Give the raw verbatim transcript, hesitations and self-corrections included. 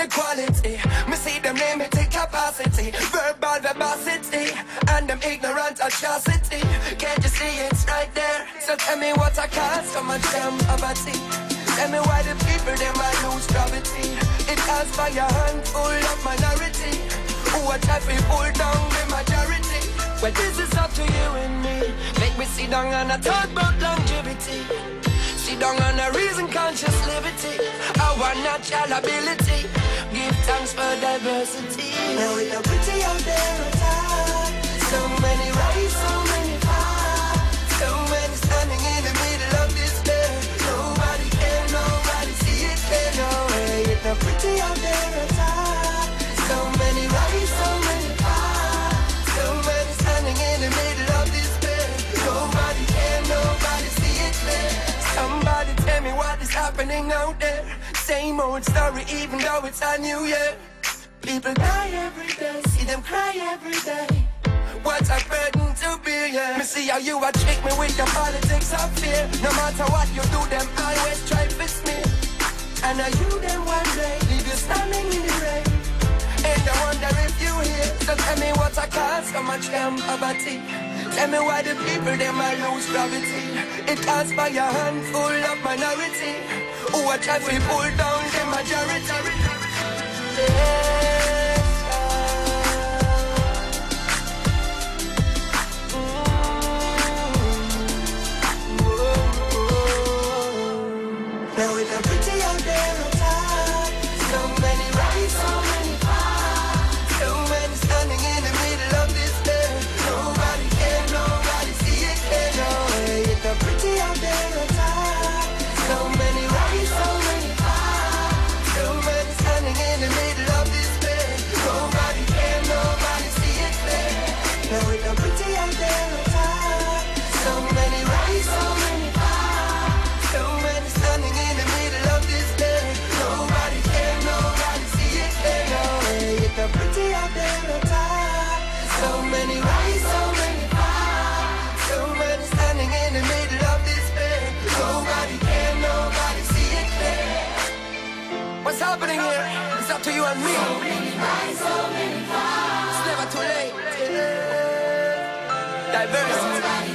equality. Me see them limited capacity, verbal verbosity, and them ignorant atrocity. Can't you see it's right there? So tell me what I cause so much damn poverty. Tell me why the people them I lose gravity. It has by a handful of minority who are try to pull down the majority. Well, this is up to you and me. Make me sit down and I talk about longevity. Sit down on a reason conscious liberty. Our natural ability. Give thanks for diversity. Now it's a pretty out there at all. So many rise, so many fall. So many standing in the middle of this day. Nobody care, nobody see it there. No way, it's not pretty out there at all. So many rise, so many fall. So many standing in the middle of this day. Nobody care, nobody see it there. Somebody tell me what is happening out there. Same old story even though it's a new year. People die every day, see them cry every day. What a burden to be, yeah. Me see how you a trick me with the politics of fear. No matter what you do, them always try to fix me. And I you them one day, leave you standing in the rain. And I wonder if you here. So tell me what I cause so much damn poverty. Tell me why the people them I lose gravity. It caused by a handful of minority who are trying to pull down the majority. Yes, now it's a pretty out there at all. So many rise, so many fall. So many standing in the middle of this day. Nobody care, nobody see it there. No way, it's a pretty out there at all. So many rise, so many fall. So many standing in the middle of this day. Nobody care, nobody see it there. Now it's a pretty out there at all. So many rise, so many fall. So many standing in the middle of this day. Nobody care, nobody see it there. No way, it's a pretty out there at all. So many rise, so many fall. So many standing in the middle of this day. Nobody care, nobody see it there. What's happening here? It's up to you and me. So many rise, so many fall. It's never too late. Diversity.